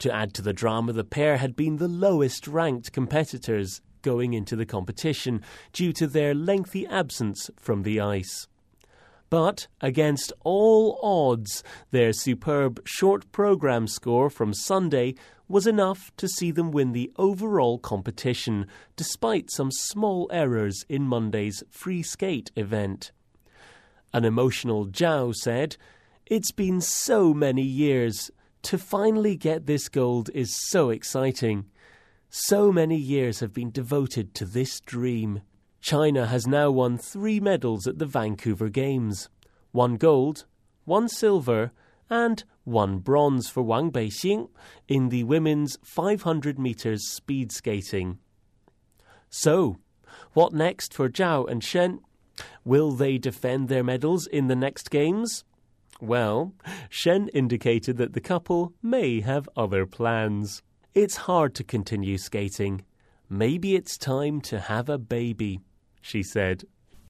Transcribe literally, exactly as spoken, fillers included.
To add to the drama, the pair had been the lowest-ranked competitors going into the competition due to their lengthy absence from the ice. But, against all odds, their superb short programme score from Sunday was enough to see them win the overall competition, despite some small errors in Monday's free skate event. An emotional Zhao said, "It's been so many years. To finally get this gold is so exciting. So many years have been devoted to this dream." China has now won three medals at the Vancouver Games. One gold, one silver, and one bronze for Wang Beixing in the women's five hundred metres speed skating. So, what next for Zhao and Shen? Will they defend their medals in the next Games? Well, Shen indicated that the couple may have other plans. "It's hard to continue skating. Maybe it's time to have a baby," she said.